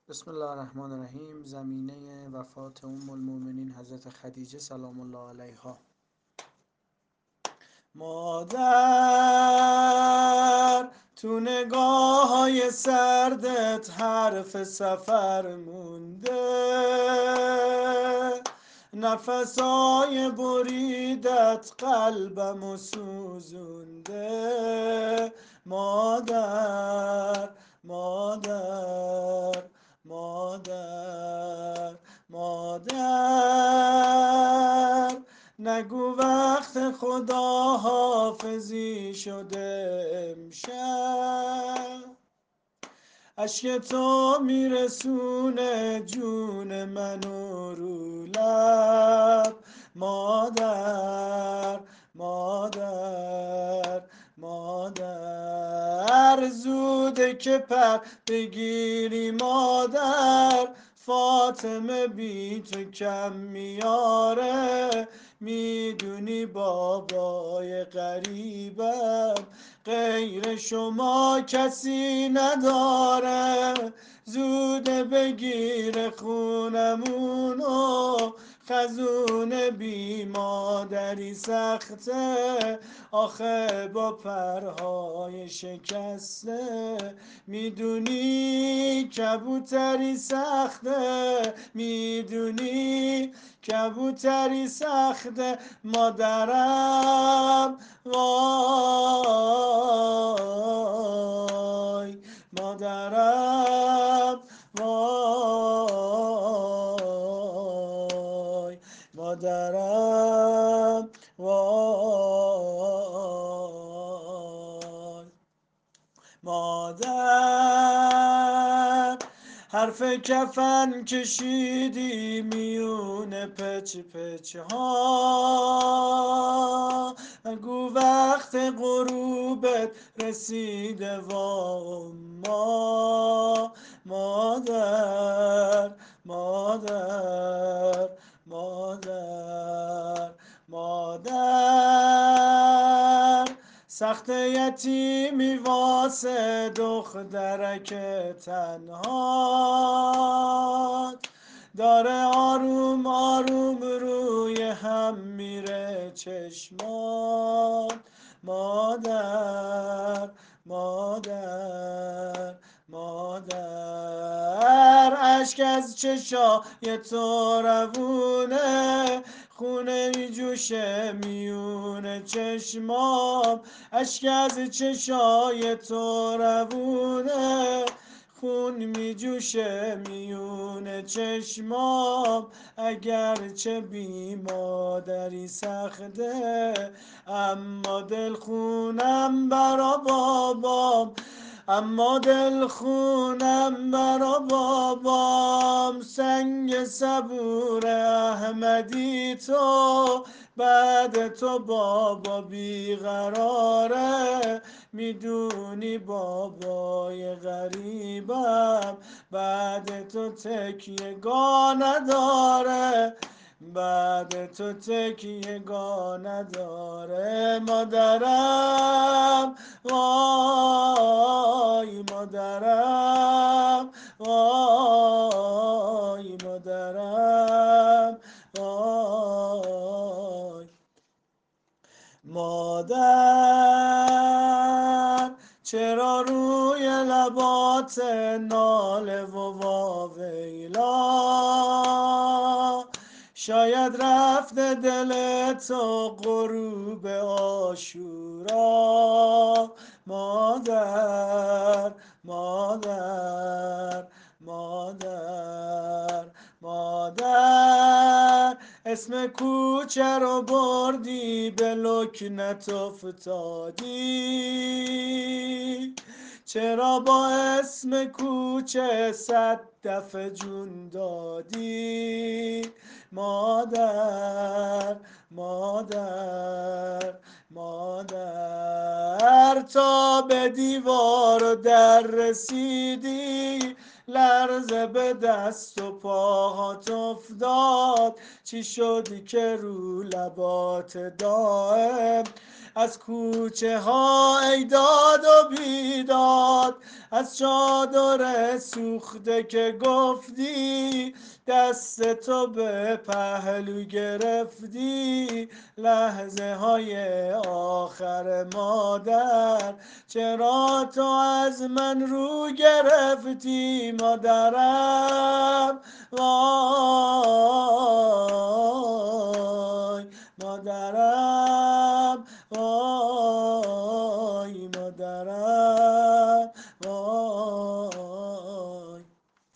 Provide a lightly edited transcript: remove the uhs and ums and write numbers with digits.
بسم الله الرحمن الرحیم. زمینه وفات المؤمنین حضرت خدیجه سلام الله علیها. مادر تو نگاه های سردت حرف سفر مونده، نفسای بریدت قلبم و سوزونده. مادر مادر مادر مادر، نگو وقت خدا حافظی شده امشب، اشک تو میرسونه جون منو رو لب. مادر مادر مادر، زوده که پر بگیری مادر، فاطمه بی تو کم میاره. میدونی بابای غریبم غیر شما کسی نداره، زوده بگیر خونمونو، خزون بی مادری سخته، آخه با پرهای شکسته. میدونی کبوتری سخته، میدونی کبوتری سخته. مادرم وای، مادرم وای، مادرم وای. مادر حرف کفن کشیدی میون پچ پچ ها، گو وقت غروبت رسیده وا ما. مادر مادر مادر مادر، سخت یتیمی واسه دخترک تنها، داره آروم آروم روی هم میره چشمات. مادر مادر مادر، اشک از چشای تو روونه، خونه میجوشه میونه چشمام، اشک از چشای تو روونه، خون میجوشه میونه چشمام. اگرچه بی مادری سخته، اما دل خونم برا بابام، اما دل خونم برا بابام. سنگ صبور احمدی تو، بعد تو بابا بیقراره. میدونی بابای غریبم بعد تو تکیه گاه نداره، بعد تو تکیه گاه نداره. مادرم وای، مادرم وای، مادرم وای. مادر چرا روی لبات ناله و واویلا، شاید رفته دل تو غروب عاشورا. مادر مادر مادر مادر، اسم کوچه رو بردی به لکنت افتادی، چرا با اسم کوچه 100 دفعه جون دادی. مادر مادر مادر، تا به دیوار و در رسیدی، لرزه به دست و پاهات افتاد، چی شدی که رو لبات دائم از کوچه ها ای داد و بیداد، از چادر سوخته که گفتی دست تو به پهلو گرفتی، لحظه های آخر مادر چرا تو از من رو گرفتی مادرم، وای مادرم.